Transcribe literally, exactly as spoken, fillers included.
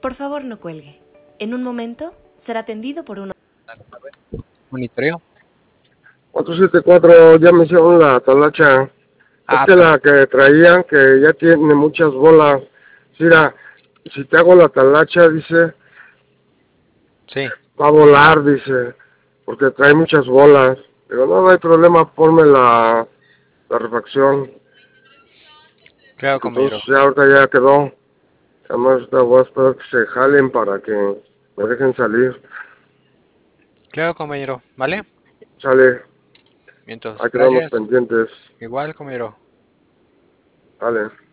Por favor, no cuelgue. En un momento será atendido por un... Monitoreo. cuatro siete cuatro, ya me hicieron la talacha. Ah, Es que la que traían, que ya tiene muchas bolas. Mira, si te hago la talacha, dice, sí. va a volar, dice, porque trae muchas bolas. Digo, no, no hay problema, ponme la, la refacción. Claro, compañero. Entonces ya ahorita ya quedó. Además, voy a esperar que se jalen para que me dejen salir. Claro, compañero. ¿Vale? Sale, Mientras, ahí quedamos gracias. pendientes. Igual, compañero. Vale.